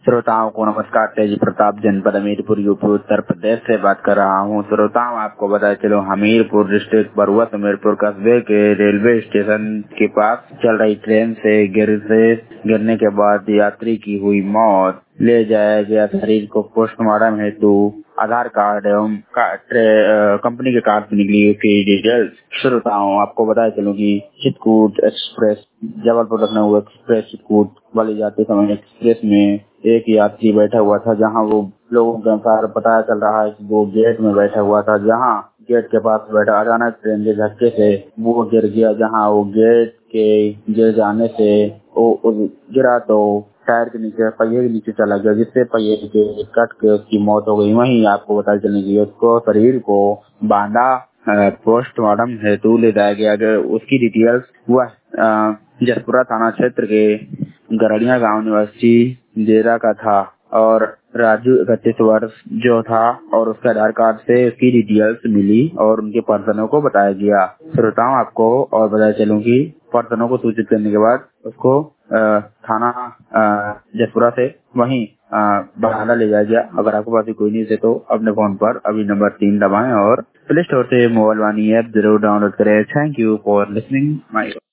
श्रोताओं को नमस्कार। तेज प्रताप, जनपद हमीरपुर, यूपी उत्तर प्रदेश से बात कर रहा हूं। श्रोताओं, आपको बताया चलो, हमीरपुर डिस्ट्रिक्ट पर्वत हमीरपुर कस्बे के रेलवे स्टेशन के पास चल रही ट्रेन से गिरने के बाद यात्री की हुई मौत। ले जाया गया शरीर को पोस्टमार्टम हेतु। आधार कार्ड एवं कंपनी के कार्ड से निकली उसकी डिटेल्स। श्रोताओं, आपको बताया चलो कि चित्रकूट एक्सप्रेस, जबलपुर लखनऊ एक्सप्रेस चित्रकूट वाली जाते समय एक्सप्रेस में एक यात्री बैठा हुआ था, जहां वो लोगों के अनुसार पता चल रहा है कि वो गेट में बैठा हुआ था। जहां गेट के पास बैठा, अचानक ट्रेन के धक्के से वो गिर गया। जहां वो गेट के गिर जाने से वो गिरा तो टायर के नीचे, पहिए के नीचे चला गया, जिससे पहिए के कट के उसकी मौत हो गई। वहीं आपको बता चलने की उसको शरीर को बांधा पोस्टमार्टम हेतु ले जाया गया। उसकी डिटेल्स हुआ जसपुरा थाना क्षेत्र के गरड़िया गांव निवासी जेरा का था और राजू 31 वर्ष जो था, और उसके आधार कार्ड से उसकी डिटेल्स मिली और उनके पर्सनों को बताया गया। श्रोताओं, आपको और बताया चलूं कि पर्सनों को सूचित करने के बाद उसको थाना जसपुरा से वहीं बहाना ले जाया गया। अगर आपके पास कोई न्यूज़ है तो अपने फोन पर अभी नंबर 3 दबाएं और प्ले स्टोर से मोबाइल वानी ऐप जरूर डाउनलोड करें। Thank you for listening my